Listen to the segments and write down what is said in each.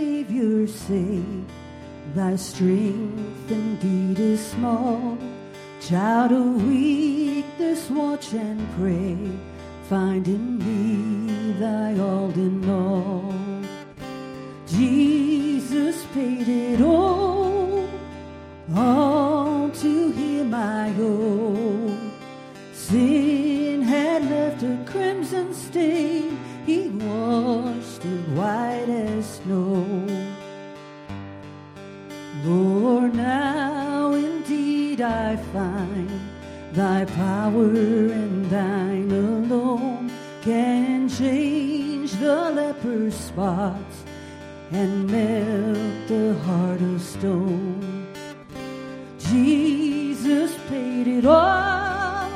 Savior, save. Thy strength indeed is small. Child of weakness, watch and pray. Find in me thy all in all. Jesus paid it all to him I owe. Sin had left a crimson stain, he washed it white as snow. Lord, now indeed I find thy power and thine alone can change the leper's spots and melt the heart of stone. Jesus paid it all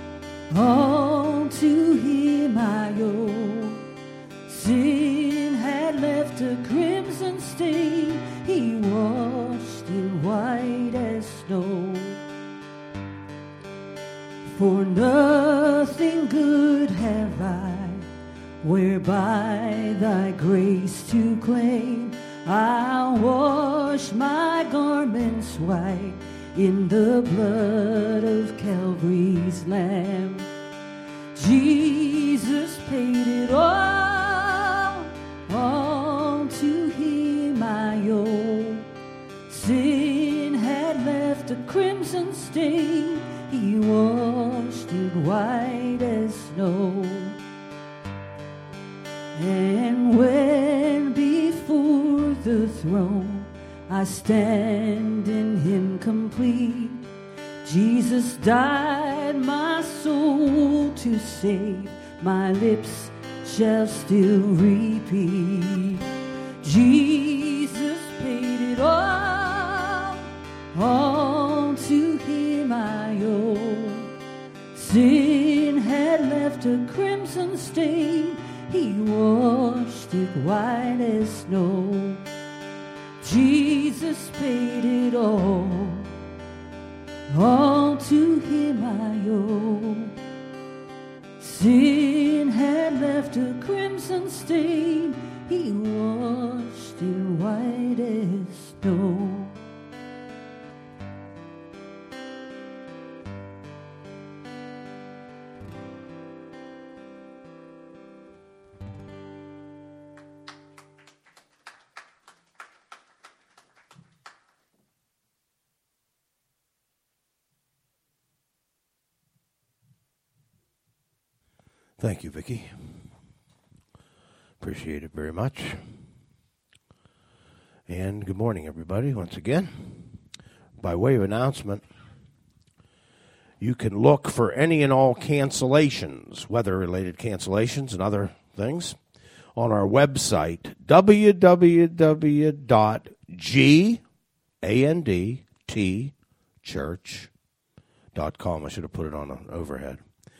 to him I owe. Sin had left a crimson stain, he washed it white as snow. For nothing good have I, whereby thy grace to claim. I'll wash my garments white in the blood of Calvary's Lamb. Jesus paid it all to him I owe. Sin had left a crimson stain, he washed it white as snow. And when before the throne I stand in him complete, Jesus died my soul to save, my lips shall still repeat. Jesus paid it all to him I owe. Sin had left a crimson stain, he washed it white as snow. Jesus paid it all to him I owe. Sin had left a crimson stain, he washed it white as snow. Thank you, Vicki. Appreciate it very much. And good morning, everybody, once again. By way of announcement, you can look for any and all cancellations, weather-related cancellations and other things, on our website, www.gandtchurch.com. I should have put it on an overhead.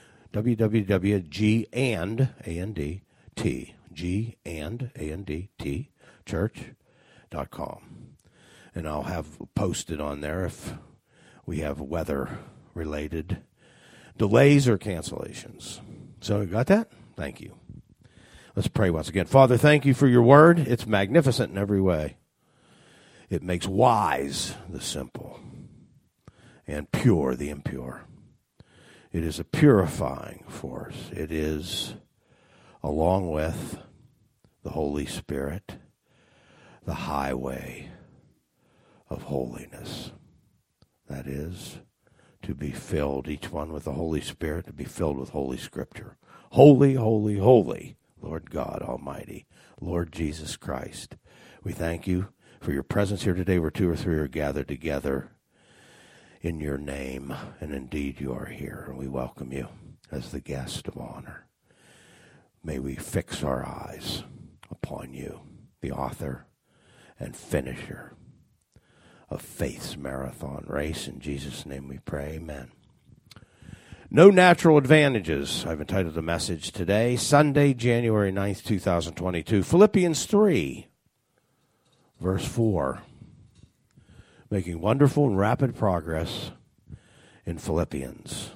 www.gandtchurch.com. And I'll have posted on there if we have weather-related delays or cancellations. So you got that? Thank you. Let's pray once again. Father, thank you for your word. It's magnificent in every way. It makes wise the simple and pure the impure. It is a purifying force. It is, along with the Holy Spirit, the highway of holiness. That is, to be filled, each one with the Holy Spirit, to be filled with Holy Scripture. Holy, holy, holy, Lord God Almighty, Lord Jesus Christ. We thank you for your presence here today where two or three are gathered together in your name, and indeed you are here, and we welcome you as the guest of honor. May we fix our eyes upon you, the author and finisher of faith's marathon race. In Jesus' name we pray, amen. No natural advantages, I've entitled the message today, Sunday, January 9th, 2022. Philippians 3, verse 4. Making wonderful and rapid progress in Philippians.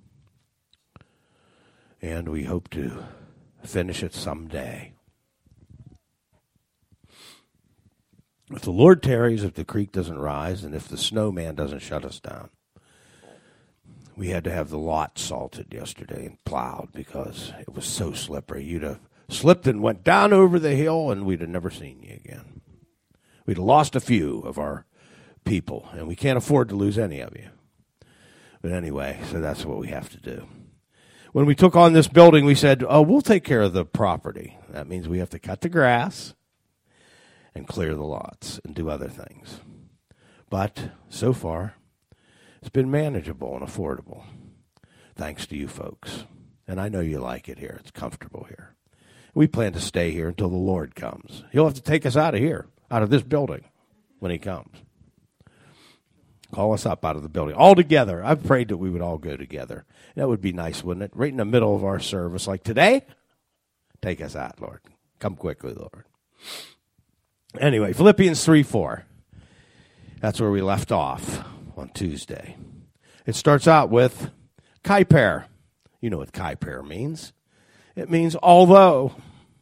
And we hope to finish it someday. If the Lord tarries, if the creek doesn't rise, and if the snowman doesn't shut us down. We had to have the lot salted yesterday and plowed because it was so slippery. You'd have slipped and went down over the hill, and we'd have never seen you again. We'd have lost a few of our people, and we can't afford to lose any of you. But anyway, so that's what we have to do. When we took on this building, we said, we'll take care of the property. That means we have to cut the grass and clear the lots and do other things. But so far, it's been manageable and affordable, thanks to you folks. And I know you like it here. It's comfortable here. We plan to stay here until the Lord comes. He'll have to take us out of here, out of this building, when he comes. Call us up out of the building. All together. I've prayed that we would all go together. That would be nice, wouldn't it? Right in the middle of our service, like today, take us out, Lord. Come quickly, Lord. Anyway, Philippians 3:4. That's where we left off on Tuesday. It starts out with kaiper. You know what kaiper means. It means although.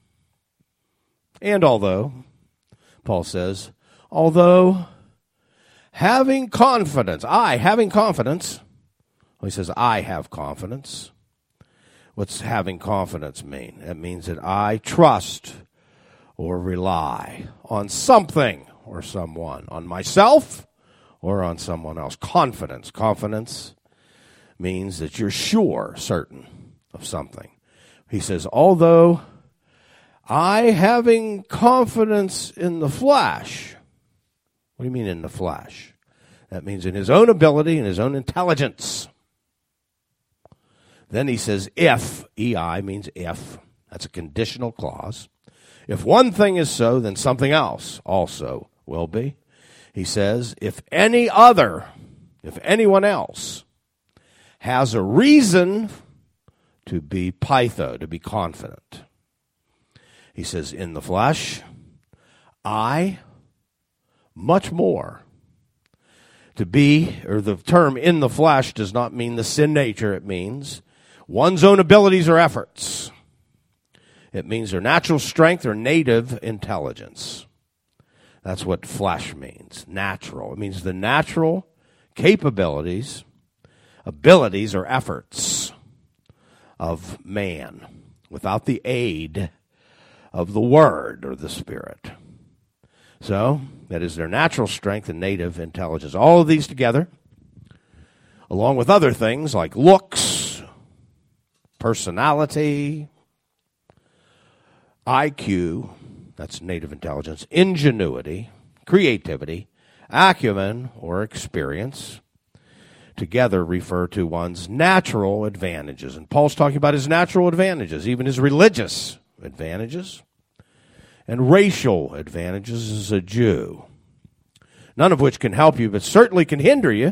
And although, Paul says, although having confidence, having confidence. Well, he says, I have confidence. What's having confidence mean? It means that I trust or rely on something or someone, on myself or on someone else. Confidence. Confidence means that you're sure, certain of something. He says, although I having confidence in the flesh. What do you mean in the flesh? That means in his own ability and his own intelligence. Then he says, if, EI means if. That's a conditional clause. If one thing is so, then something else also will be. He says, if anyone else has a reason to be pytho, to be confident. He says, in the flesh, I, much more. To be, or the term in the flesh does not mean the sin nature. It means one's own abilities or efforts. It means their natural strength or native intelligence. That's what flesh means, natural. It means the natural capabilities, abilities, or efforts of man without the aid of the Word or the Spirit. So, that is their natural strength and native intelligence. All of these together, along with other things like looks, personality, IQ, that's native intelligence, ingenuity, creativity, acumen, or experience, together refer to one's natural advantages. And Paul's talking about his natural advantages, even his religious advantages, and racial advantages as a Jew. None of which can help you, but certainly can hinder you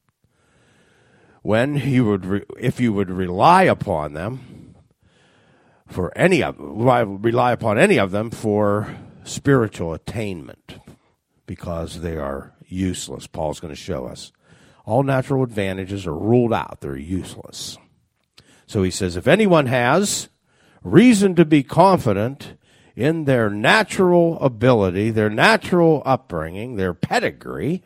when if you would rely upon them for rely upon any of them for spiritual attainment, because they are useless. Paul's going to show us. All natural advantages are ruled out. They're useless. So he says, if anyone has reason to be confident in their natural ability, their natural upbringing, their pedigree,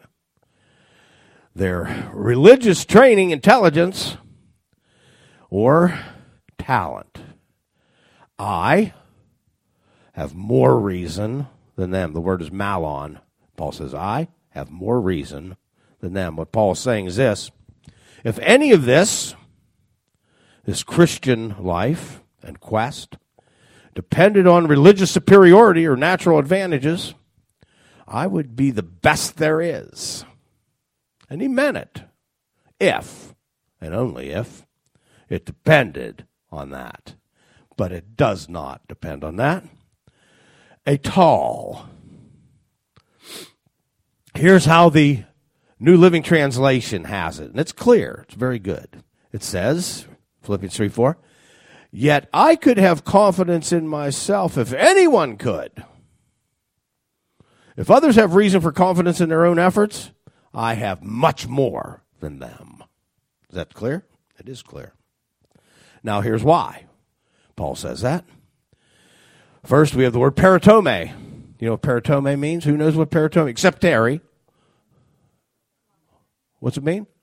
their religious training, intelligence, or talent, I have more reason than them. The word is malon. Paul says, I have more reason than them. What Paul is saying is this: if any of this Christian life and quest depended on religious superiority or natural advantages, I would be the best there is. And he meant it. If, and only if, it depended on that. But it does not depend on that at all. Here's how the New Living Translation has it, and it's clear. It's very good. It says, Philippians 3:4, yet I could have confidence in myself if anyone could. If others have reason for confidence in their own efforts, I have much more than them. Is that clear? It is clear. Now here's why Paul says that. First, we have the word peritome. You know what peritome means? Who knows what peritome, except Terry? What's it mean?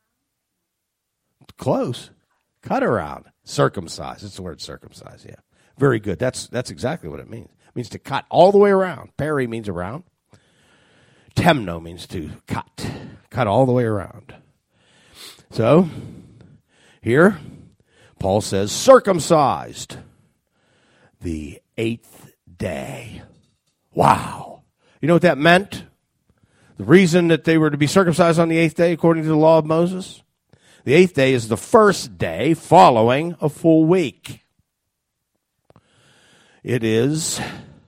Close. Cut around. Circumcise. It's the word circumcise, yeah. Very good. That's exactly what it means. It means to cut all the way around. Peri means around. Temno means to cut. Cut all the way around. So, here, Paul says, circumcised the 8th day. Wow. You know what that meant? The reason that they were to be circumcised on the 8th day, according to the law of Moses? The 8th day is the first day following a full week. It is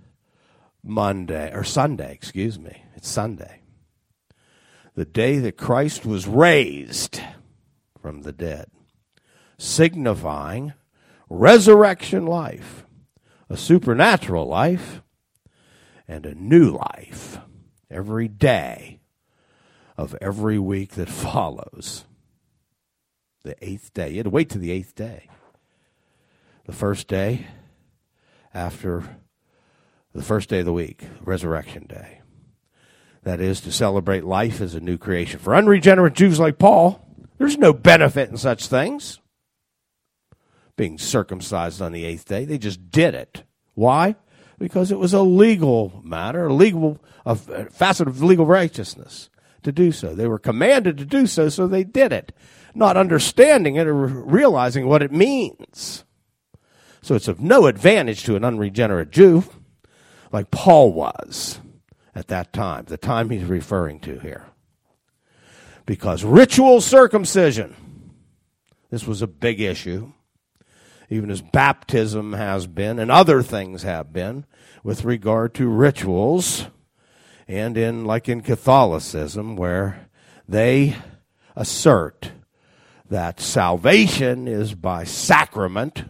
Sunday. It's Sunday. The day that Christ was raised from the dead, signifying resurrection life, a supernatural life, and a new life every day of every week that follows. The 8th day. You had to wait till the 8th day. The first day after the first day of the week, Resurrection Day. That is to celebrate life as a new creation. For unregenerate Jews like Paul, there's no benefit in such things. Being circumcised on the 8th day. They just did it. Why? Because it was a legal matter, a facet of legal righteousness to do so. They were commanded to do so, so they did it, not understanding it or realizing what it means. So it's of no advantage to an unregenerate Jew like Paul was at that time, the time he's referring to here. Because ritual circumcision, this was a big issue, even as baptism has been and other things have been with regard to rituals, and in Catholicism, where they assert that salvation is by sacrament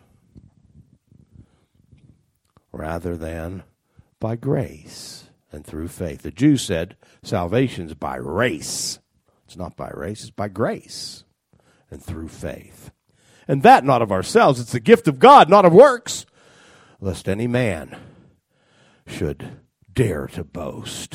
rather than by grace and through faith. The Jews said salvation's by race. It's not by race, it's by grace and through faith. And that not of ourselves, it's the gift of God, not of works, lest any man should dare to boast.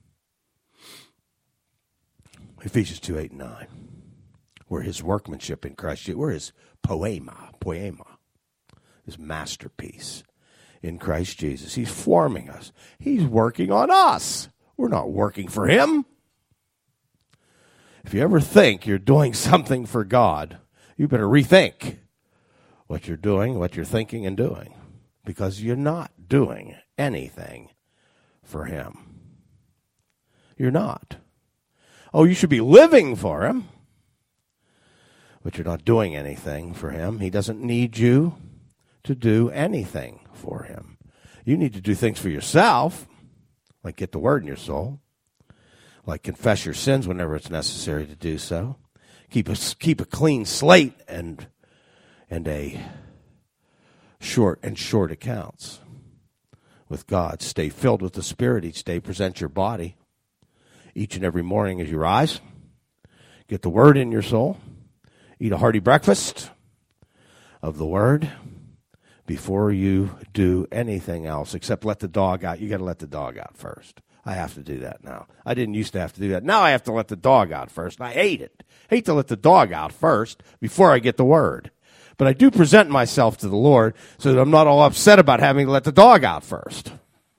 Ephesians 2:8-9. We're his workmanship in Christ Jesus. We're his poema, his masterpiece in Christ Jesus. He's forming us. He's working on us. We're not working for him. If you ever think you're doing something for God, you better rethink what you're doing, what you're thinking and doing, because you're not doing anything for him. You're not. Oh, you should be living for him, but you're not doing anything for him. He doesn't need you to do anything for him. You need to do things for yourself, like get the word in your soul, like confess your sins whenever it's necessary to do so. Keep a clean slate and a short accounts with God. Stay filled with the Spirit each day. Present your body each and every morning as you rise. Get the word in your soul. Eat a hearty breakfast of the word before you do anything else except let the dog out. You got to let the dog out first. I have to do that now. I didn't used to have to do that. Now I have to let the dog out first. And I hate it. Hate to let the dog out first before I get the word. But I do present myself to the Lord so that I'm not all upset about having to let the dog out first.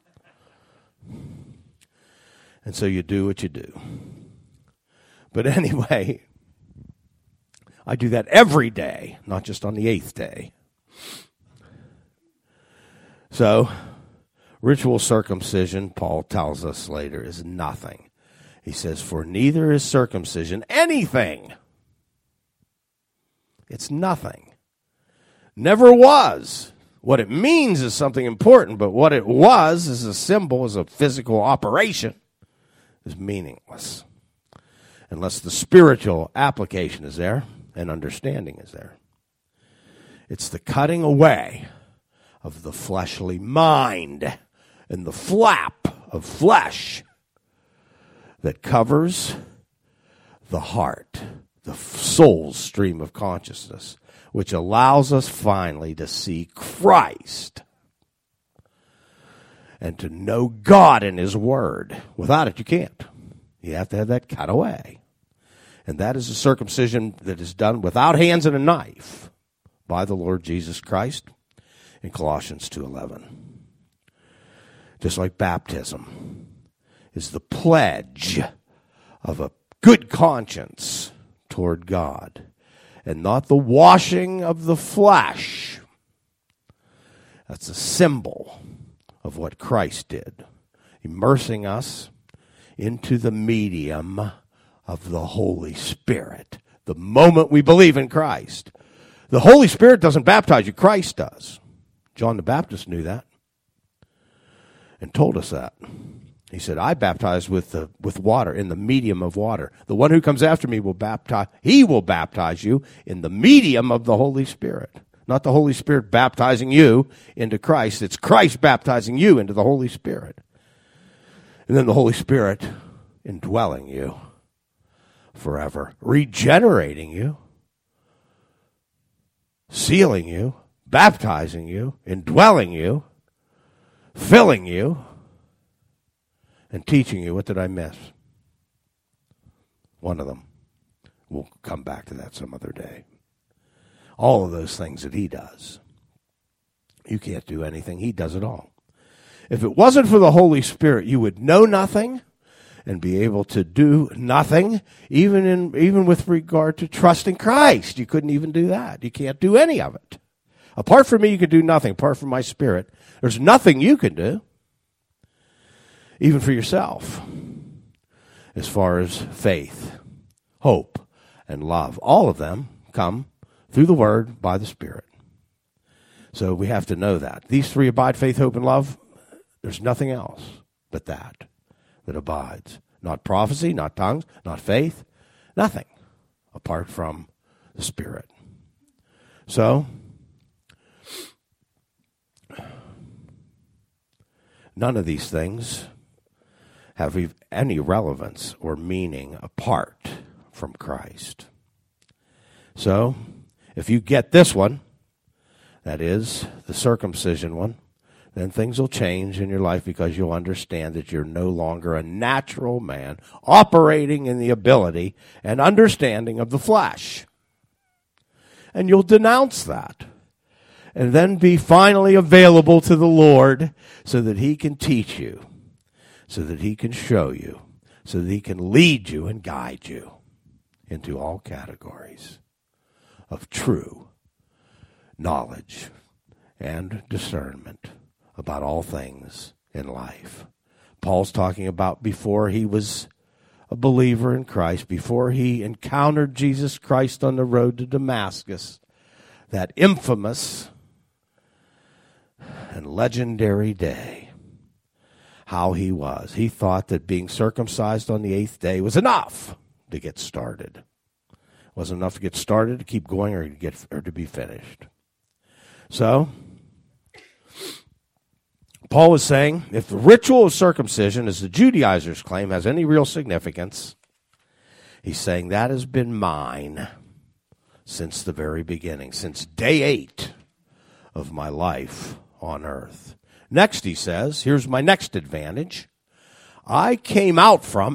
And so you do what you do. But anyway, I do that every day, not just on the 8th day. So, ritual circumcision, Paul tells us later, is nothing. He says, for neither is circumcision anything. It's nothing. Never was. What it means is something important, but what it was as a symbol, as a physical operation, is meaningless. Unless the spiritual application is there and understanding is there. It's the cutting away of the fleshly mind and the flap of flesh that covers the heart, the soul's stream of consciousness, which allows us finally to see Christ and to know God and his word. Without it, you can't. You have to have that cut away. And that is a circumcision that is done without hands and a knife by the Lord Jesus Christ in Colossians 2:11. Just like baptism is the pledge of a good conscience toward God and not the washing of the flesh. That's a symbol of what Christ did, immersing us into the medium of the Holy Spirit. The moment we believe in Christ. The Holy Spirit doesn't baptize you, Christ does. John the Baptist knew that and told us that. He said, I baptize with water, in the medium of water. The one who comes after me will baptize you in the medium of the Holy Spirit. Not the Holy Spirit baptizing you into Christ. It's Christ baptizing you into the Holy Spirit. And then the Holy Spirit indwelling you forever, regenerating you, sealing you, baptizing you, indwelling you, filling you, and teaching you. What did I miss? One of them. We'll come back to that some other day. All of those things that he does. You can't do anything. He does it all. If it wasn't for the Holy Spirit, you would know nothing and be able to do nothing, even with regard to trusting Christ. You couldn't even do that. You can't do any of it. Apart from me, you could do nothing. Apart from my Spirit, there's nothing you can do, even for yourself, as far as faith, hope, and love. All of them come through the Word by the Spirit. So we have to know that. These three abide, faith, hope, and love. There's nothing else but that abides. Not prophecy, not tongues, not faith, nothing apart from the Spirit. So, none of these things have any relevance or meaning apart from Christ. So, if you get this one, that is the circumcision one, then things will change in your life because you'll understand that you're no longer a natural man operating in the ability and understanding of the flesh. And you'll denounce that and then be finally available to the Lord so that he can teach you, so that he can show you, so that he can lead you and guide you into all categories of true knowledge and discernment about all things in life. Paul's talking about before he was a believer in Christ, before he encountered Jesus Christ on the road to Damascus, that infamous and legendary day, how he was. He thought that being circumcised on the 8th day was enough to get started. It wasn't enough to get started, to keep going, or to be finished. So, Paul is saying, if the ritual of circumcision, as the Judaizers claim, has any real significance, he's saying that has been mine since the very beginning, since day 8 of my life on earth. Next, he says, here's my next advantage. I came out from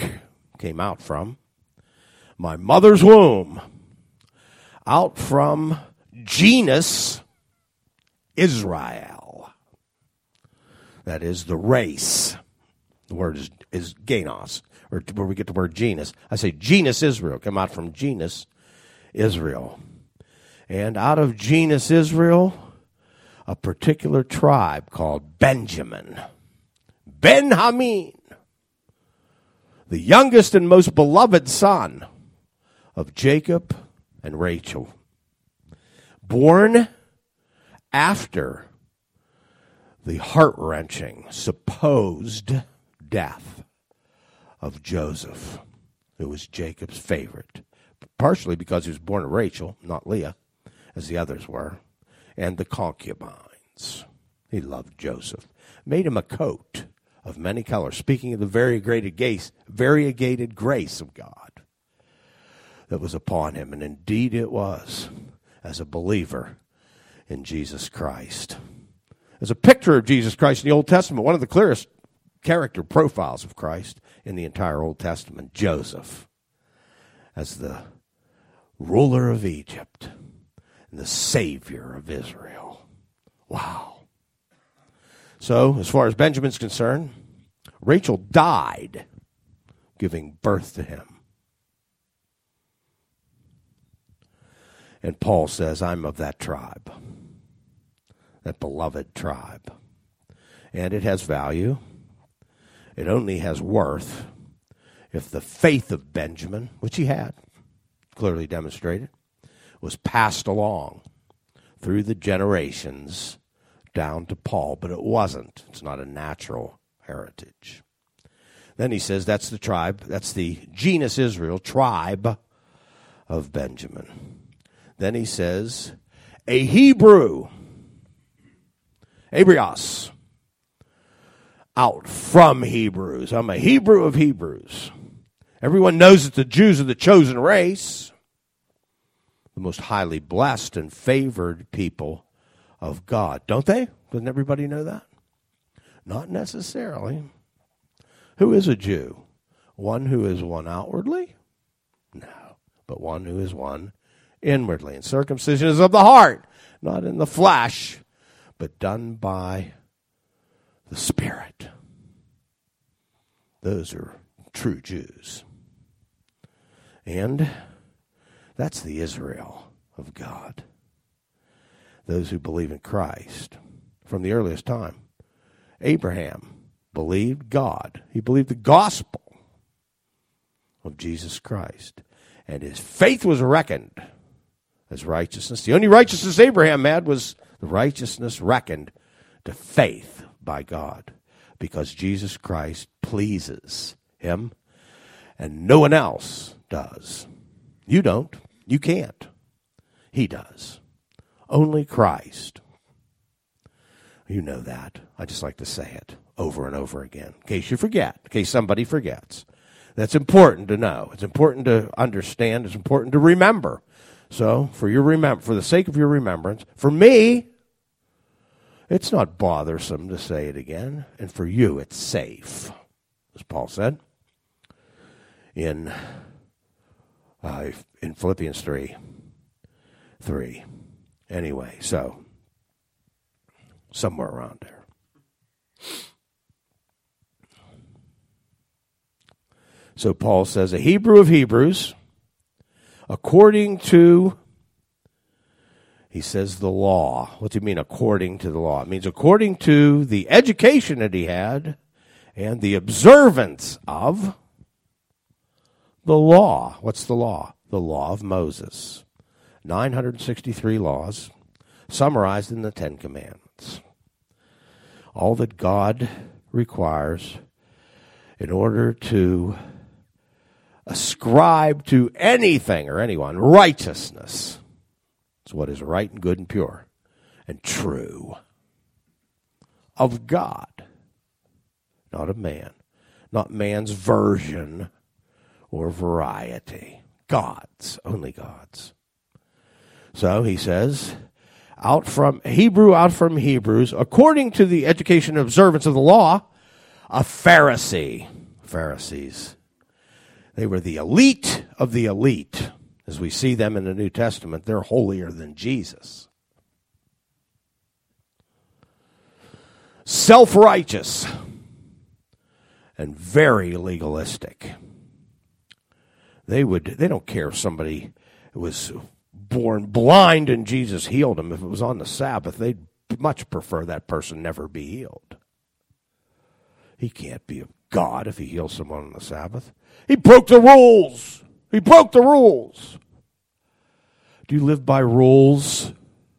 my mother's womb, out from genus Israel. That is the race. The word is genos, or where we get the word genus. I say genus Israel, come out from genus Israel. And out of genus Israel, a particular tribe called Benjamin. Ben-Hameen, the youngest and most beloved son of Jacob and Rachel. Born after the heart-wrenching, supposed death of Joseph, who was Jacob's favorite, partially because he was born of Rachel, not Leah, as the others were, and the concubines. He loved Joseph. Made him a coat of many colors, speaking of the variegated grace of God that was upon him, and indeed it was, as a believer in Jesus Christ. There's a picture of Jesus Christ in the Old Testament, one of the clearest character profiles of Christ in the entire Old Testament, Joseph, as the ruler of Egypt and the savior of Israel. Wow. So, as far as Benjamin's concerned, Rachel died giving birth to him. And Paul says, I'm of that tribe, that beloved tribe. And it has value. It only has worth if the faith of Benjamin, which he had, clearly demonstrated, was passed along through the generations down to Paul. But it wasn't. It's not a natural heritage. Then he says that's the tribe, that's the genus Israel, tribe of Benjamin. Then he says, a Hebrew, Abrios, out from Hebrews. I'm a Hebrew of Hebrews. Everyone knows that the Jews are the chosen race, the most highly blessed and favored people of God. Don't they? Doesn't everybody know that? Not necessarily. Who is a Jew? One who is one outwardly? No, but one who is one inwardly. And circumcision is of the heart, not in the flesh, but done by the Spirit. Those are true Jews. And that's the Israel of God. Those who believe in Christ from the earliest time. Abraham believed God. He believed the gospel of Jesus Christ. And his faith was reckoned as righteousness. The only righteousness Abraham had was the righteousness reckoned to faith by God, because Jesus Christ pleases him and no one else does. You don't. You can't. He does. Only Christ. You know that. I just like to say it over and over again, in case you forget, in case somebody forgets. That's important to know. It's important to understand. It's important to remember. So, for the sake of your remembrance, for me, it's not bothersome to say it again, and for you, it's safe, as Paul said in Philippians 3. Anyway, so somewhere around there. So Paul says, a Hebrew of Hebrews, according to, he says, the law. What do you mean, according to the law? It means according to the education that he had and the observance of the law. What's the law? The law of Moses. 963 laws summarized in the Ten Commandments. All that God requires in order to ascribe to anything or anyone righteousness. It's what is right and good and pure and true of God, not of man, not man's version or variety. God's, only God's. So he says, out from Hebrews, according to the education and observance of the law, a Pharisee. Pharisees. They were the elite of the elite. As we see them in the New Testament, they're holier than Jesus. Self-righteous and very legalistic. They don't care if somebody was born blind and Jesus healed him. If it was on the Sabbath, they'd much prefer that person never be healed. He can't be a God if he heals someone on the Sabbath. He broke the rules. He broke the rules. Do you live by rules?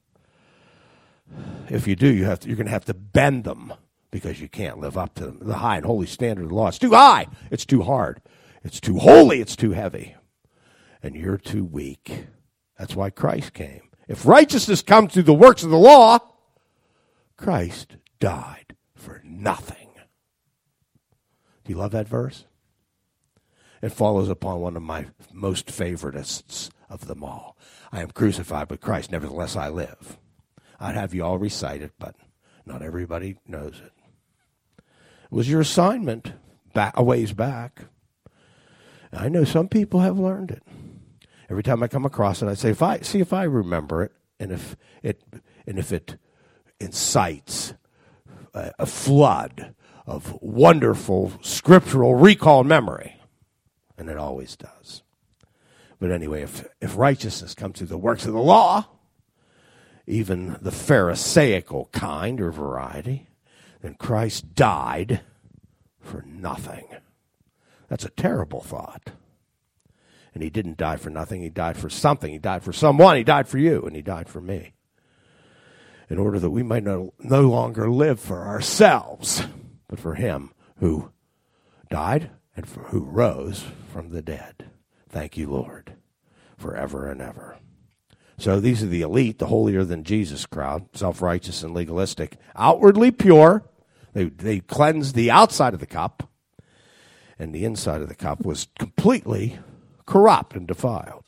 If you do, you're going to have to bend them because you can't live up to them. The high and holy standard of the law. It's too high. It's too hard. It's too holy. It's too heavy. And you're too weak. That's why Christ came. If righteousness comes through the works of the law, Christ died for nothing. Do you love that verse? It follows upon one of my most favoritists of them all. I am crucified with Christ, nevertheless I live. I'd have you all recite it, but Not everybody knows it. It was your assignment a ways back. I know some people have learned it. Every time I come across it, I say, if I remember it, and if it incites a flood of wonderful scriptural recall memory, and it always does. But anyway, if righteousness comes through the works of the law, even the Pharisaical kind or variety, then Christ died for nothing. That's a terrible thought. And he didn't die for nothing. He died for something. He died for someone. He died for you, and he died for me, in order that we might no longer live for ourselves, but for him who died and who rose from the dead. Thank you, Lord, forever and ever. So these are the elite, the holier-than-Jesus crowd, self-righteous and legalistic, outwardly pure. They cleansed the outside of the cup, and the inside of the cup was completely corrupt and defiled.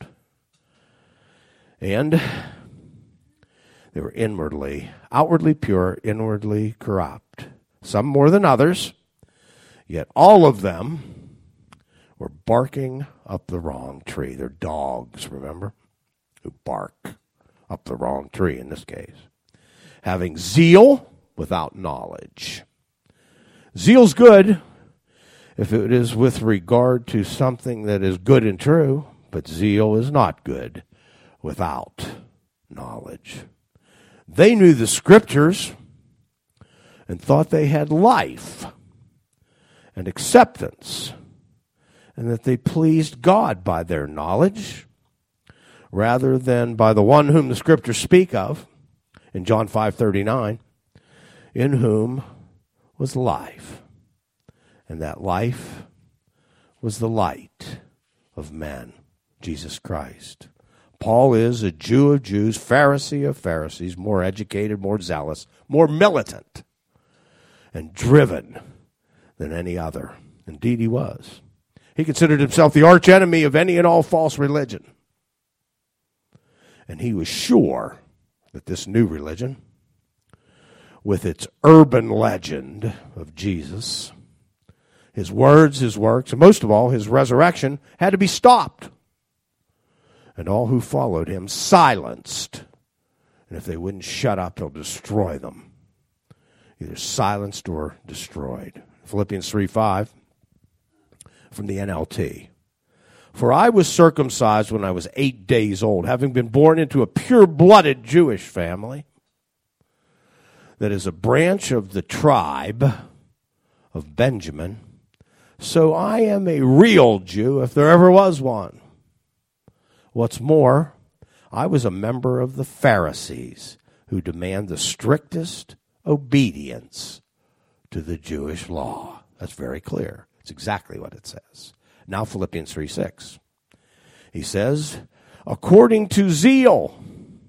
And they were outwardly pure, inwardly corrupt. Some more than others, yet all of them were barking up the wrong tree. They're dogs, remember, who bark up the wrong tree in this case. Having zeal without knowledge. Zeal's good if it is with regard to something that is good and true, but zeal is not good without knowledge. They knew the scriptures and thought they had life and acceptance, and that they pleased God by their knowledge rather than by the one whom the scriptures speak of in John 5:39, in whom was life, and that life was the light of men, Jesus Christ. Paul is a Jew of Jews, Pharisee of Pharisees, more educated, more zealous, more militant, and driven than any other. Indeed, he was. He considered himself the archenemy of any and all false religion. And he was sure that this new religion, with its urban legend of Jesus, his words, his works, and most of all, his resurrection, had to be stopped. And all who followed him silenced. And if they wouldn't shut up, he'll destroy them. Either silenced or destroyed. Philippians 3:5 from the NLT. For I was circumcised when I was 8 days old, having been born into a pure-blooded Jewish family that is a branch of the tribe of Benjamin. So I am a real Jew, if there ever was one. What's more, I was a member of the Pharisees, who demand the strictest obedience to the Jewish law. That's very clear. It's exactly what it says. Now Philippians 3:6. He says, according to zeal,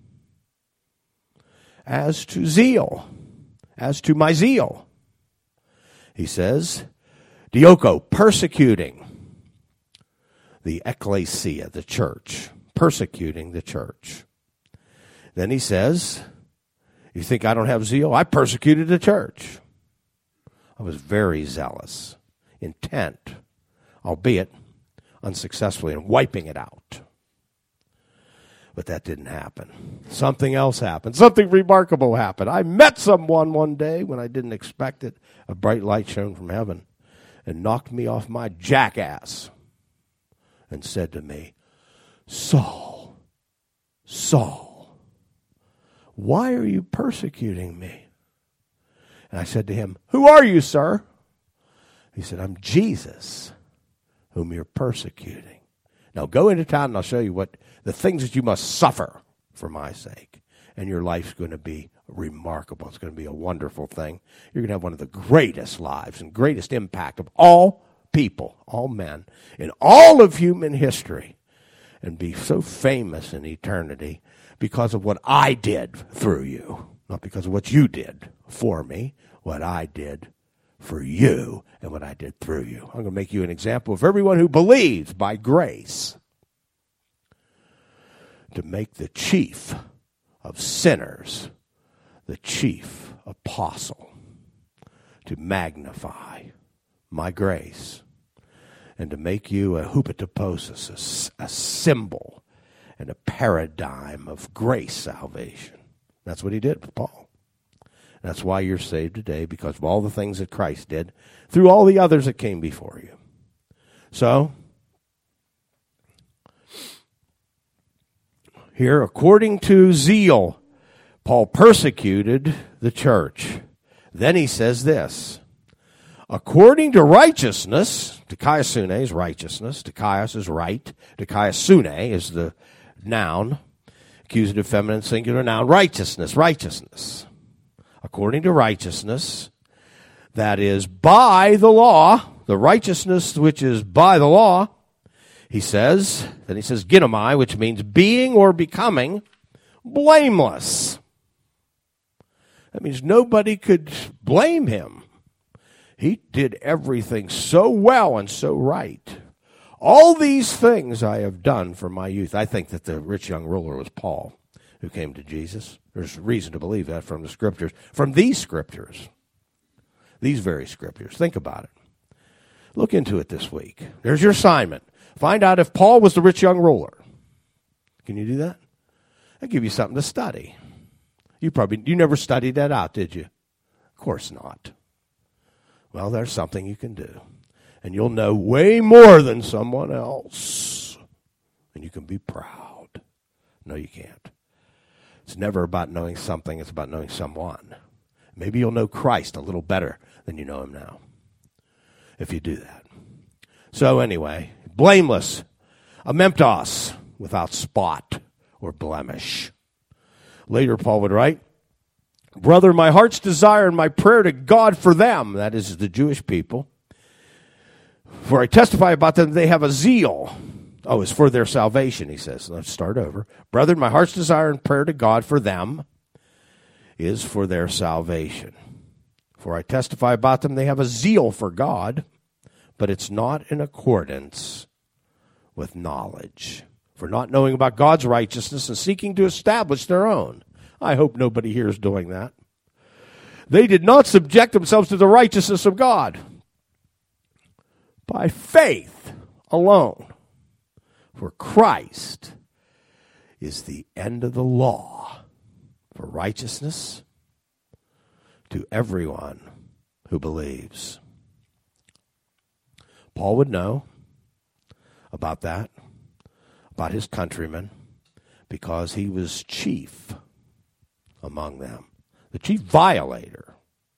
as to my zeal. He says, dioko, persecuting the ecclesia, the church, persecuting the church. Then he says, you think I don't have zeal? I persecuted the church. I was very zealous, intent, albeit unsuccessfully, in wiping it out. But that didn't happen. Something else happened. Something remarkable happened. I met someone one day when I didn't expect it. A bright light shone from heaven and knocked me off my jackass and said to me, Saul, Saul, why are you persecuting me? And I said to him, who are you, sir? He said, I'm Jesus, whom you're persecuting. Now go into town and I'll show you what the things that you must suffer for my sake. And your life's going to be remarkable. It's going to be a wonderful thing. You're going to have one of the greatest lives and greatest impact of all people, all men, in all of human history, and be so famous in eternity because of what I did through you, not because of what you did for me, what I did for you and what I did through you. I'm going to make you an example of everyone who believes by grace, to make the chief of sinners the chief apostle to magnify my grace and to make you a hupotoposis, a symbol and a paradigm of grace salvation. That's what he did with Paul. That's why you're saved today, because of all the things that Christ did through all the others that came before you. So, here, according to zeal, Paul persecuted the church. Then he says this, according to righteousness, dikaiosune is righteousness, dikaios is right, dikaiosune is the noun, accusative feminine singular noun, righteousness. According to righteousness, that is by the law, the righteousness which is by the law, he says ginomai, which means being or becoming blameless. That means nobody could blame him. He did everything so well and so right. All these things I have done for my youth. I think that the rich young ruler was Paul, who came to Jesus. There's reason to believe that from the scriptures, from these scriptures, these very scriptures. Think about it. Look into it this week. There's your assignment. Find out if Paul was the rich young ruler. Can you do that? I'll give you something to study. You never studied that out, did you? Of course not. Well, there's something you can do. And you'll know way more than someone else. And you can be proud. No, you can't. It's never about knowing something. It's about knowing someone. Maybe you'll know Christ a little better than you know him now, if you do that. So anyway, blameless, amemptos, without spot or blemish. Later, Paul would write, brother, my heart's desire and my prayer to God for them, that is the Jewish people, for I testify about them, they have a zeal. Oh, it's for their salvation, he says. Let's start over. Brother, my heart's desire and prayer to God for them is for their salvation. For I testify about them, they have a zeal for God, but it's not in accordance with knowledge. For not knowing about God's righteousness and seeking to establish their own. I hope nobody here is doing that. They did not subject themselves to the righteousness of God by faith alone. For Christ is the end of the law for righteousness to everyone who believes. Paul would know about that, about his countrymen, because he was chief among them, the chief violator,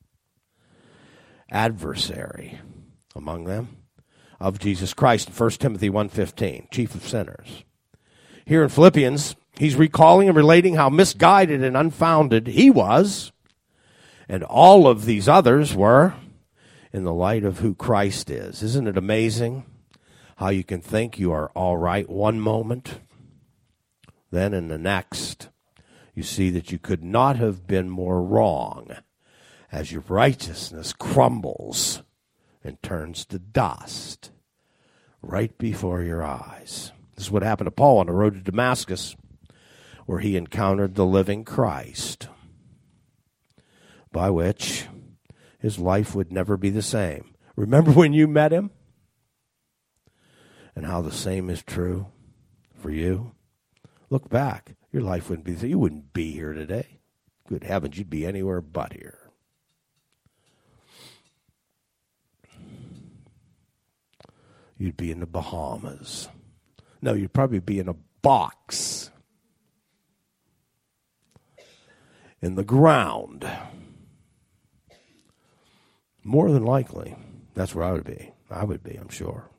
adversary among them of Jesus Christ in 1 Timothy 1:15, chief of sinners. Here in Philippians, he's recalling and relating how misguided and unfounded he was, and all of these others were, in the light of who Christ is. Isn't it amazing how you can think you are all right one moment, then in the next, you see that you could not have been more wrong as your righteousness crumbles and turns to dust right before your eyes. This is what happened to Paul on the road to Damascus, where he encountered the living Christ, by which his life would never be the same. Remember when you met him? And how the same is true for you? Look back. Your life wouldn't be the same. You wouldn't be here today. Good heavens, you'd be anywhere but here. You'd be in the Bahamas. No, you'd probably be in a box in the ground. More than likely, that's where I would be. I'm sure.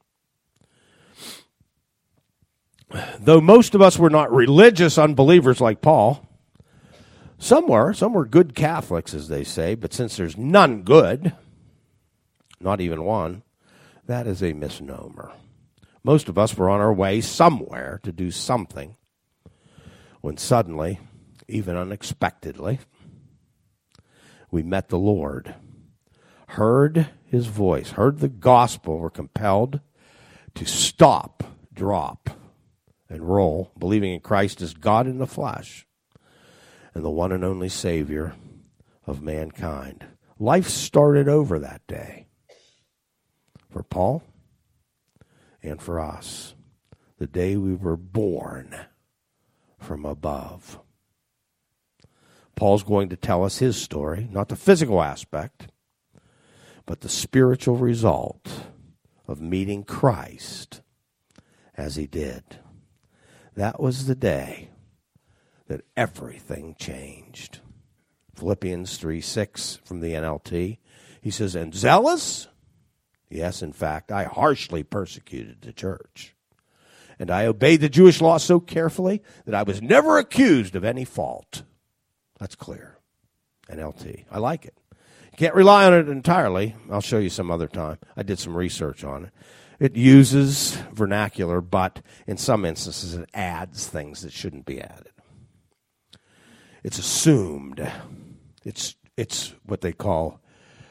Though most of us were not religious unbelievers like Paul, some were good Catholics, as they say, but since there's none good, not even one, that is a misnomer. Most of us were on our way somewhere to do something when suddenly, even unexpectedly, we met the Lord, heard his voice, heard the gospel, were compelled to stop, drop, and roll, believing in Christ as God in the flesh and the one and only Savior of mankind. Life started over that day for Paul and for us. The day we were born from above. Paul's going to tell us his story, not the physical aspect, but the spiritual result of meeting Christ as he did. That was the day that everything changed. Philippians 3:6 from the NLT, he says, and zealous? Yes, in fact, I harshly persecuted the church. And I obeyed the Jewish law so carefully that I was never accused of any fault. That's clear. NLT. I like it. You can't rely on it entirely. I'll show you some other time. I did some research on it. It uses vernacular, but in some instances it adds things that shouldn't be added. It's assumed. It's what they call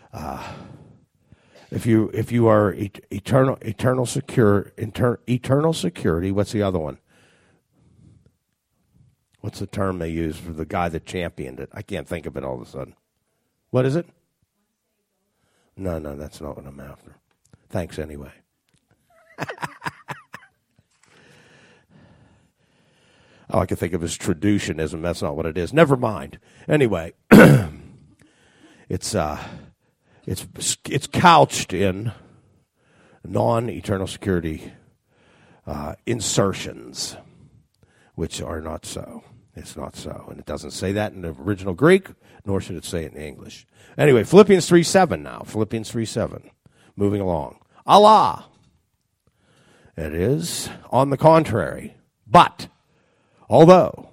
if you are eternal security. What's the other one? What's the term they use for the guy that championed it? I can't think of it all of a sudden. What is it? No, that's not what I'm after. Thanks anyway. All I can think of is traducianism. That's not what it is. Never mind. Anyway, it's couched in non-eternal security insertions, which are not so. It's not so. And it doesn't say that in the original Greek, nor should it say it in English. Anyway, Philippians 3:7 now. Philippians 3:7. Moving along. Allah. It is, on the contrary, but, although,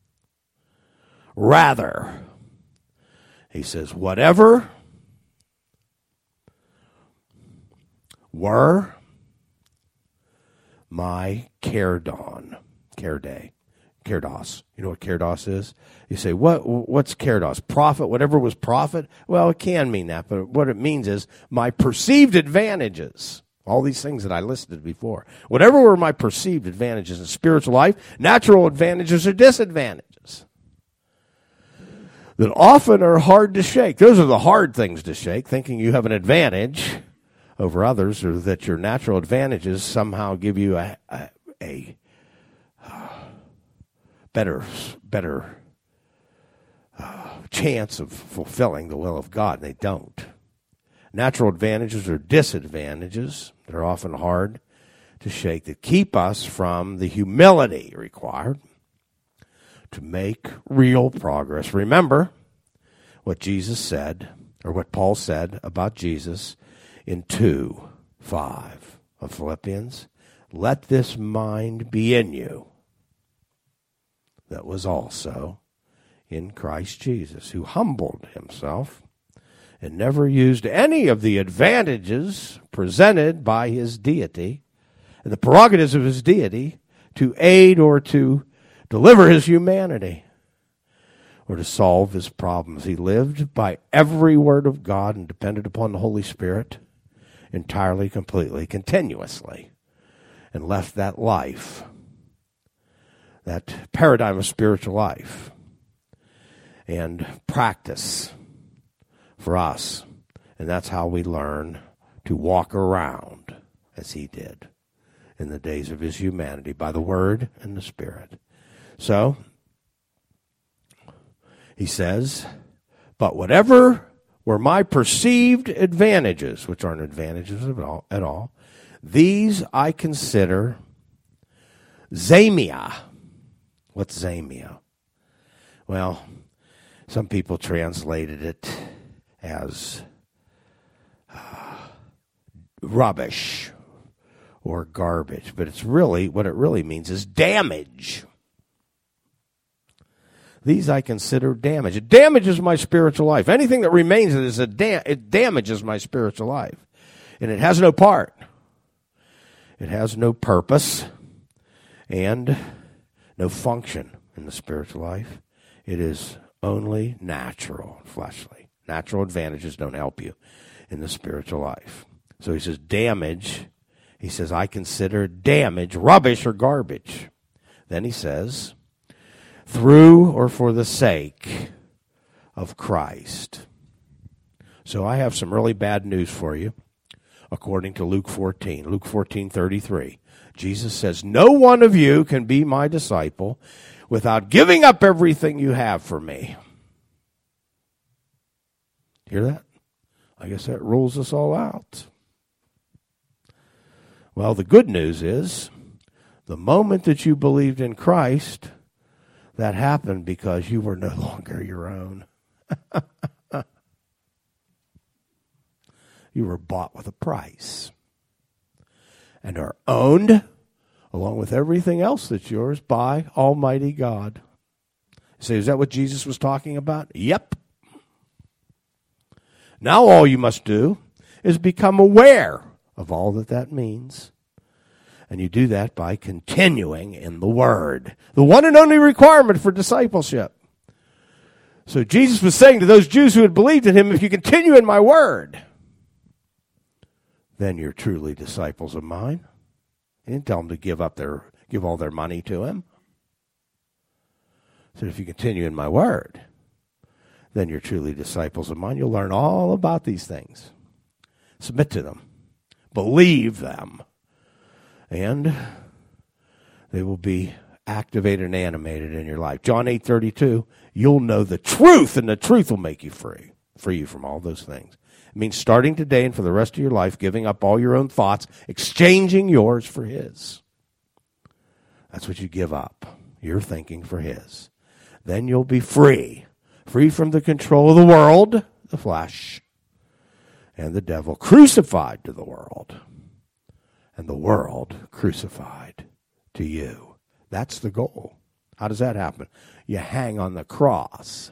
rather, he says, whatever were my kerdos. You know what kerdos is? You say, what's kerdos? Profit, whatever was profit? Well, it can mean that, but what it means is my perceived advantages. All these things that I listed before. Whatever were my perceived advantages in spiritual life, natural advantages or disadvantages that often are hard to shake. Those are the hard things to shake, thinking you have an advantage over others or that your natural advantages somehow give you a better chance of fulfilling the will of God. They don't. Natural advantages or disadvantages that are often hard to shake that keep us from the humility required to make real progress. Remember what Jesus said, or what Paul said about Jesus in 2:5 of Philippians. Let this mind be in you that was also in Christ Jesus, who humbled himself and never used any of the advantages presented by his deity and the prerogatives of his deity to aid or to deliver his humanity or to solve his problems. He lived by every word of God and depended upon the Holy Spirit entirely, completely, continuously, and left that life, that paradigm of spiritual life and practice for us. And that's how we learn to walk around as he did in the days of his humanity, by the Word and the Spirit. So, he says, but whatever were my perceived advantages, which aren't advantages at all, these I consider Zamia. What's Zamia? Well, some people translated it as rubbish or garbage, but it's really, what it really means is damage. These I consider damage. It damages my spiritual life. Anything that remains is it damages my spiritual life. And it has no part. It has no purpose and no function in the spiritual life. It is only natural, fleshly. Natural advantages don't help you in the spiritual life. So he says damage. He says, I consider damage rubbish or garbage. Then he says, through or for the sake of Christ. So I have some really bad news for you, according to Luke 14. Luke 14:33. Jesus says, "No one of you can be my disciple without giving up everything you have for me." Hear that? I guess that rules us all out. Well, the good news is, the moment that you believed in Christ, that happened because you were no longer your own. You were bought with a price and are owned, along with everything else that's yours, by Almighty God. You say, is that what Jesus was talking about? Yep. Now all you must do is become aware of all that means. And you do that by continuing in the Word, the one and only requirement for discipleship. So Jesus was saying to those Jews who had believed in him, if you continue in my Word, then you're truly disciples of mine. He didn't tell them to give all their money to him. He said, if you continue in my Word, then you're truly disciples of mine. You'll learn all about these things. Submit to them. Believe them. And they will be activated and animated in your life. John 8:32, you'll know the truth, and the truth will make you free you from all those things. It means starting today and for the rest of your life, giving up all your own thoughts, exchanging yours for his. That's what you give up, your thinking for his. Then you'll be free from the control of the world, the flesh, and the devil, crucified to the world, and the world crucified to you. That's the goal. How does that happen? You hang on the cross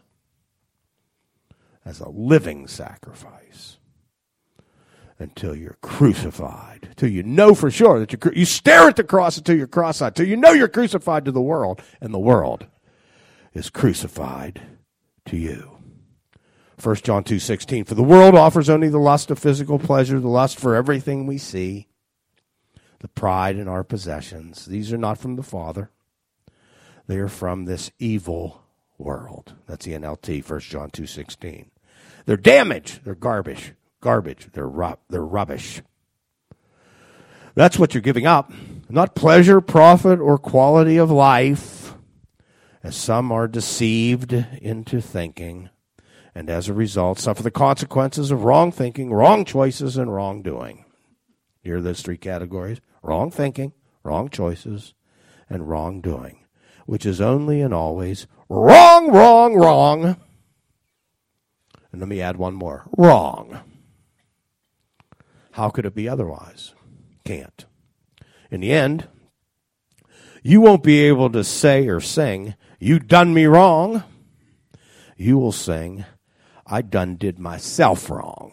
as a living sacrifice until you're crucified, till you know for sure that you stare at the cross until you're cross-eyed, till you know you're crucified to the world, and the world is crucified to you. 1 John 2:16, for the world offers only the lust of physical pleasure, the lust for everything we see, the pride in our possessions. These are not from the Father. They are from this evil world. That's the NLT, 1 John 2:16. They're damage. They're garbage. They're rubbish. That's what you're giving up. Not pleasure, profit, or quality of life, as some are deceived into thinking, and as a result suffer the consequences of wrong thinking, wrong choices, and wrongdoing. You hear those three categories? Wrong thinking, wrong choices, and wrongdoing, which is only and always wrong. And let me add one more. Wrong. How could it be otherwise? Can't. In the end, you won't be able to say or sing, you done me wrong. You will sing, I done did myself wrong.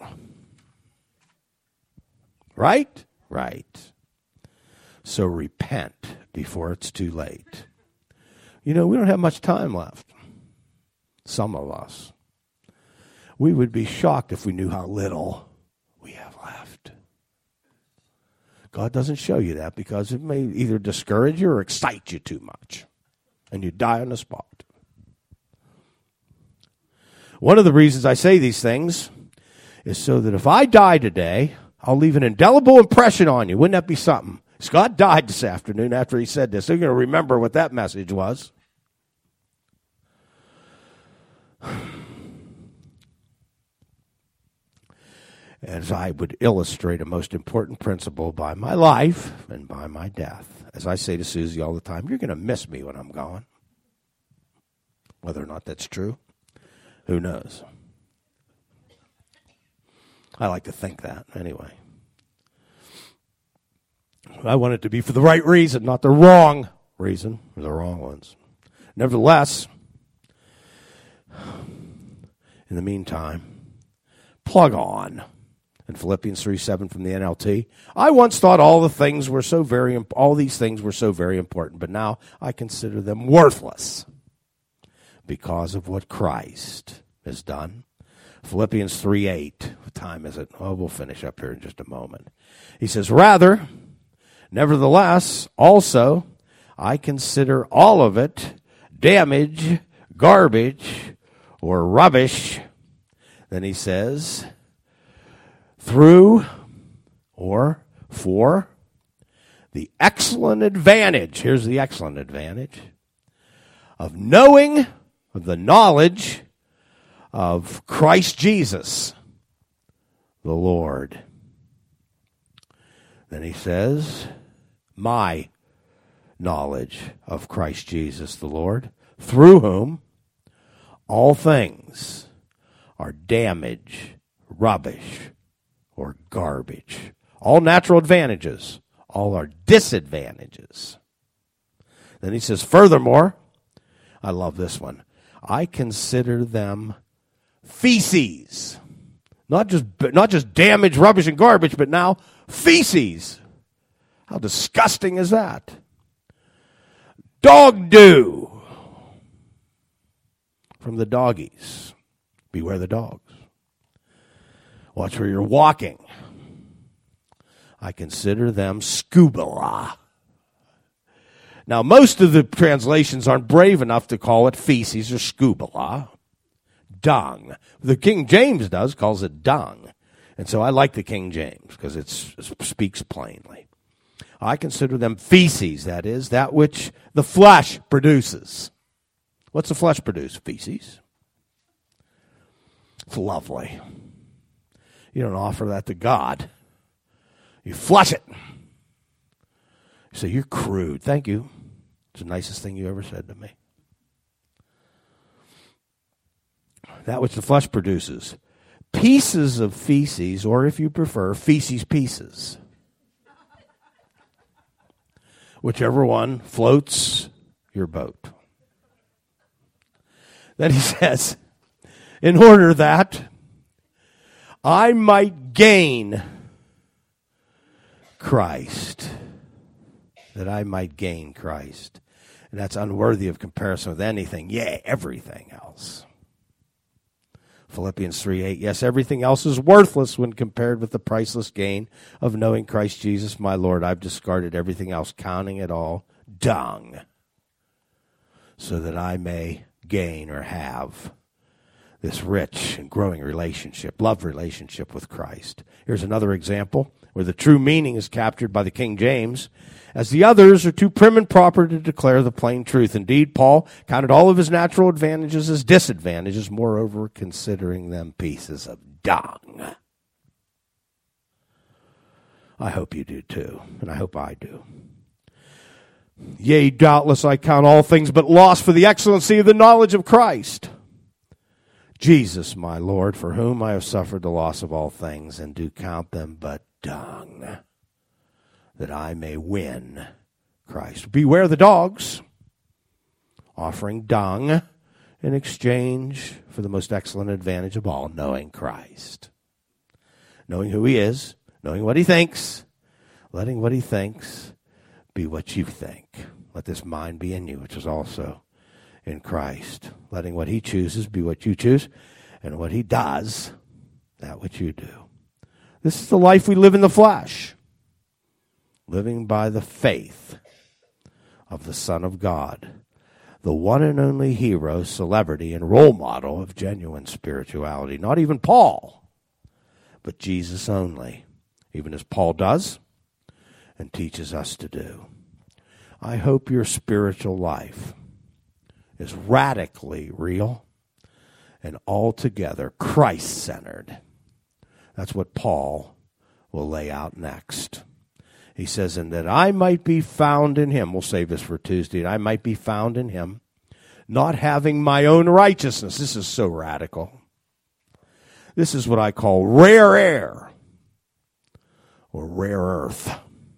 Right? Right. So repent before it's too late. We don't have much time left. Some of us. We would be shocked if we knew how little we have left. God doesn't show you that because it may either discourage you or excite you too much, and you die on the spot. One of the reasons I say these things is so that if I die today, I'll leave an indelible impression on you. Wouldn't that be something? Scott died this afternoon after he said this. They're going to remember what that message was. As I would illustrate a most important principle by my life and by my death. As I say to Susie all the time, you're going to miss me when I'm gone. Whether or not that's true, who knows? I like to think that anyway. I want it to be for the right reason, not the wrong reason, or the wrong ones. Nevertheless, in the meantime, plug on. In Philippians 3:7 from the NLT, I once thought all these things were so very important, but now I consider them worthless because of what Christ has done. Philippians 3:8. What time is it? Oh, we'll finish up here in just a moment. He says, rather, nevertheless, also, I consider all of it damage, garbage, or rubbish, then he says, through or for the excellent advantage, here's the excellent advantage, of knowing the knowledge of Christ Jesus, the Lord. Then he says, my knowledge of Christ Jesus, the Lord, through whom all things are damage, rubbish, or garbage. All natural advantages, all are disadvantages. Then he says, furthermore, I love this one, I consider them feces. Not just damage, rubbish, and garbage, but now feces. How disgusting is that? Dog do. From the doggies. Beware the dogs. Watch where you're walking. I consider them scubala. Now, most of the translations aren't brave enough to call it feces or scubala. Dung. The King James calls it dung. And so I like the King James because it speaks plainly. I consider them feces, that is, that which the flesh produces. What's the flesh produce? Feces. It's lovely. You don't offer that to God. You flush it. You say, you're crude. Thank you. It's the nicest thing you ever said to me. That which the flesh produces. Pieces of feces, or if you prefer, feces pieces. Whichever one floats your boat. Then he says, in order that I might gain Christ. That I might gain Christ. And that's unworthy of comparison with anything. Yeah, everything else. Philippians 3:8, yes, everything else is worthless when compared with the priceless gain of knowing Christ Jesus, my Lord. I've discarded everything else, counting it all dung, so that I may gain or have this rich and growing relationship, love relationship with Christ. Here's another example where the true meaning is captured by the King James, as the others are too prim and proper to declare the plain truth. Indeed, Paul counted all of his natural advantages as disadvantages, moreover considering them pieces of dung. I hope you do too, and I hope I do. Yea, doubtless I count all things but loss for the excellency of the knowledge of Christ, Jesus my Lord, for whom I have suffered the loss of all things, and do count them but dung, that I may win Christ. Beware the dogs, offering dung in exchange for the most excellent advantage of all, knowing Christ. Knowing who he is, knowing what he thinks, letting what he thinks be what you think. Let this mind be in you, which is also in Christ. Letting what he chooses be what you choose, and what he does, that which you do. This is the life we live in the flesh, living by the faith of the Son of God, the one and only hero, celebrity, and role model of genuine spirituality. Not even Paul, but Jesus only, even as Paul does and teaches us to do. I hope your spiritual life is radically real and altogether Christ-centered. That's what Paul will lay out next. He says, and that I might be found in him. We'll save this for Tuesday. I might be found in him, not having my own righteousness. This is so radical. This is what I call rare air or rare earth.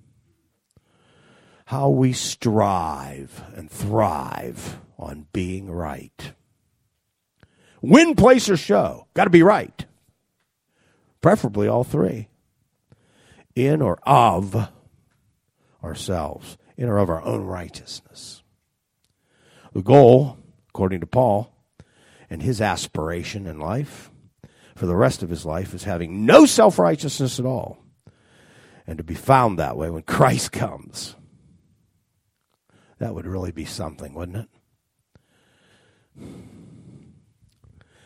How we strive and thrive on being right. Win, place, or show. Got to be right. Preferably all three. In or of ourselves. In or of our own righteousness. The goal, according to Paul, and his aspiration in life, for the rest of his life, is having no self-righteousness at all. And to be found that way when Christ comes. That would really be something, wouldn't it?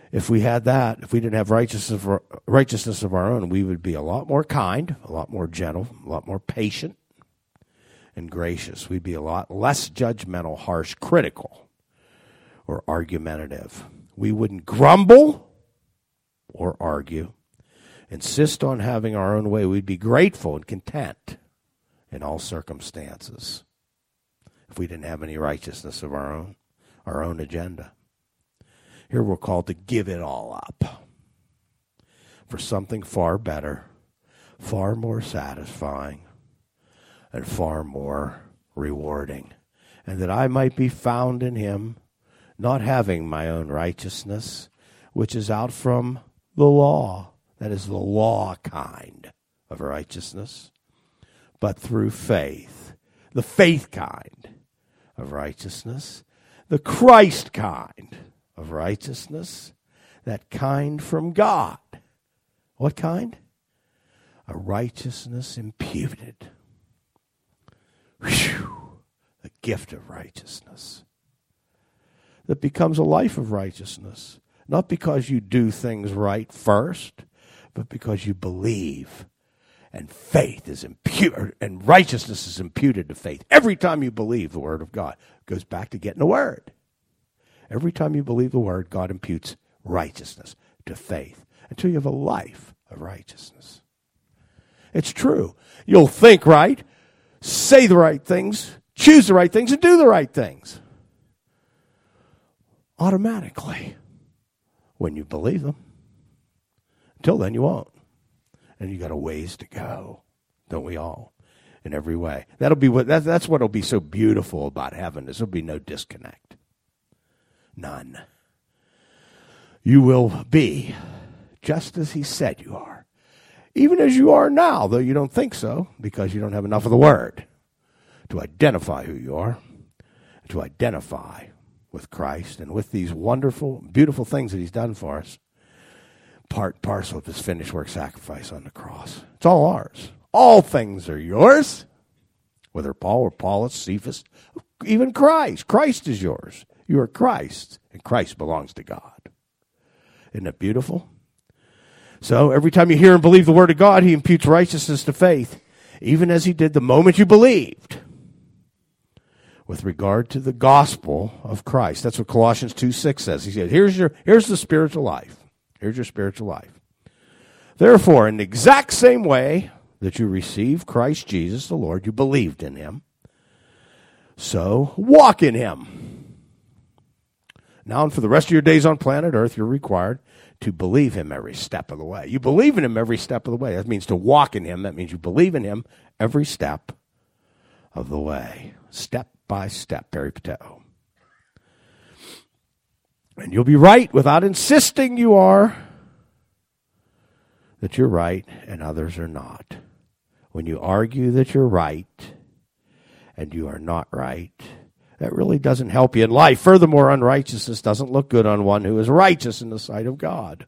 If we had that, if we didn't have righteousness of our own, we would be a lot more kind, a lot more gentle, a lot more patient and gracious. We'd be a lot less judgmental, harsh, critical, or argumentative. We wouldn't grumble or argue, insist on having our own way. We'd be grateful and content in all circumstances if we didn't have any righteousness of our own agenda. Here we're called to give it all up for something far better, far more satisfying, and far more rewarding. And that I might be found in him, not having my own righteousness, which is out from the law, that is the law kind of righteousness, but through faith, the faith kind of righteousness, the Christ kind of righteousness, that kind from God. What kind? A righteousness imputed. Whew, the gift of righteousness that becomes a life of righteousness, not because you do things right first, but because you believe, and faith is imputed, and righteousness is imputed to faith. Every time you believe the Word of God, it goes back to getting the Word. Every time you believe the Word, God imputes righteousness to faith until you have a life of righteousness. It's true. You'll think right, say the right things, choose the right things, and do the right things. Automatically, when you believe them. Until then, you won't. And you got a ways to go, don't we all? In every way. That's what'll be so beautiful about heaven. There'll be no disconnect. None. You will be just as he said you are. Even as you are now, though you don't think so, because you don't have enough of the Word to identify who you are, to identify with Christ and with these wonderful, beautiful things that he's done for us. Part and parcel of his finished work sacrifice on the cross. It's all ours. All things are yours. Whether Paul or Apollos, Cephas, even Christ. Christ is yours. You are Christ, and Christ belongs to God. Isn't it beautiful? So every time you hear and believe the Word of God, he imputes righteousness to faith, even as he did the moment you believed. With regard to the gospel of Christ. That's what Colossians 2:6 says. He said, here's the spiritual life. Here's your spiritual life. Therefore, in the exact same way that you received Christ Jesus the Lord, you believed in him, so walk in him. Now and for the rest of your days on planet Earth, you're required to believe him every step of the way. You believe in him every step of the way. That means to walk in him. That means you believe in him every step of the way. Step by step, peripateo. And you'll be right without insisting you are, that you're right and others are not. When you argue that you're right and you are not right, that really doesn't help you in life. Furthermore, unrighteousness doesn't look good on one who is righteous in the sight of God.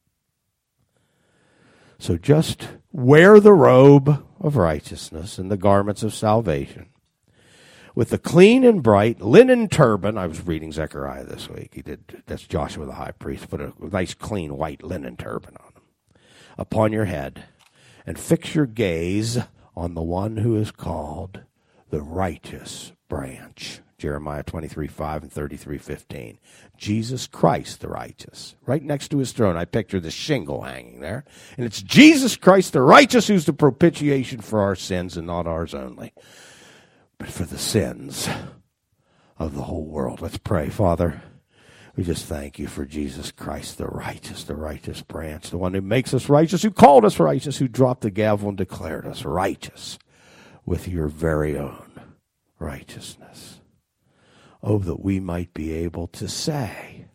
So just wear the robe of righteousness and the garments of salvation, with the clean and bright linen turban. I was reading Zechariah this week. That's Joshua the high priest. Put a nice clean white linen turban on him, upon your head, and fix your gaze on the one who is called the righteous branch. Jeremiah 23:5 and 33:15. Jesus Christ the righteous. Right next to his throne, I picture the shingle hanging there. And it's Jesus Christ the righteous who's the propitiation for our sins, and not ours only, but for the sins of the whole world. Let's pray. Father, we just thank you for Jesus Christ, the righteous branch, the one who makes us righteous, who called us righteous, who dropped the gavel and declared us righteous with your very own righteousness. Oh, that we might be able to say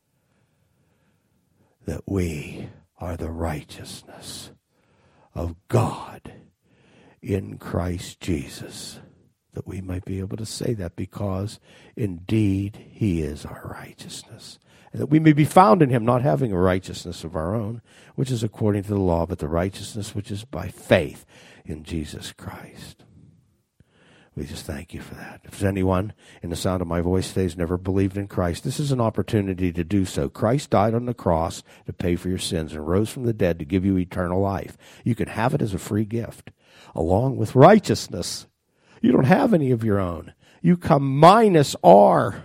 that we are the righteousness of God in Christ Jesus. That we might be able to say that, because indeed he is our righteousness. And that we may be found in him, not having a righteousness of our own, which is according to the law, but the righteousness which is by faith in Jesus Christ. We just thank you for that. If there's anyone in the sound of my voice today who's never believed in Christ, this is an opportunity to do so. Christ died on the cross to pay for your sins and rose from the dead to give you eternal life. You can have it as a free gift, along with righteousness. You don't have any of your own. You come minus R.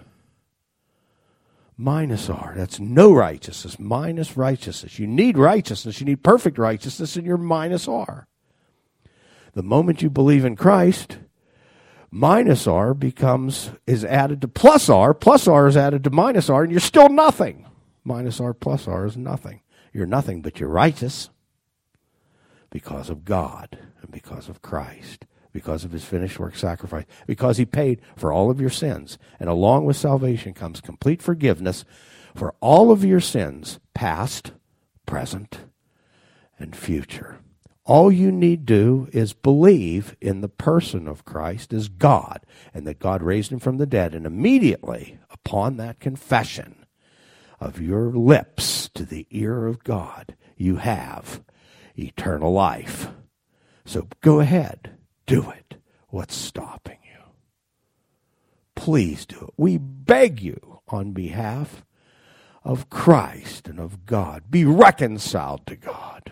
Minus R. That's no righteousness. Minus righteousness. You need righteousness. You need perfect righteousness, and you're minus R. The moment you believe in Christ, minus R is added to plus R is added to minus R, and you're still nothing. Minus R plus R is nothing. You're nothing, but you're righteous because of God and because of Christ, because of his finished work sacrifice, because he paid for all of your sins. And along with salvation comes complete forgiveness for all of your sins, past, present, and future. All you need do is believe in the person of Christ as God, and that God raised him from the dead. And immediately upon that confession of your lips to the ear of God, you have eternal life. So go ahead, do it. What's stopping you? Please do it. We beg you on behalf of Christ and of God, be reconciled to God.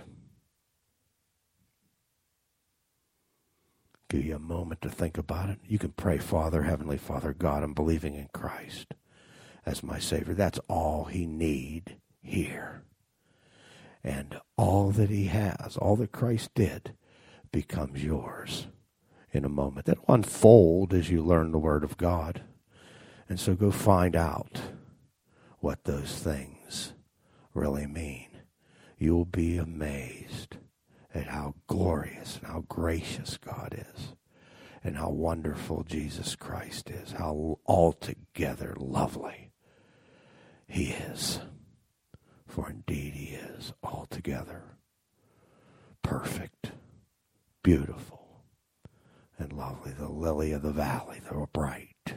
Give you a moment to think about it. You can pray, Father, Heavenly Father, God, I'm believing in Christ as my Savior. That's all he need here. And all that he has, all that Christ did, becomes yours in a moment. That will unfold as you learn the Word of God. And so go find out what those things really mean. You will be amazed at how glorious and how gracious God is, and how wonderful Jesus Christ is, how altogether lovely he is. For indeed he is altogether perfect, beautiful, and lovely, the lily of the valley, the bright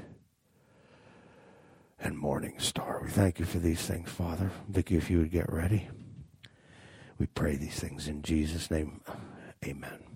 and morning star. We thank you for these things, Father. Vicki, if you would get ready. We pray these things in Jesus' name. Amen.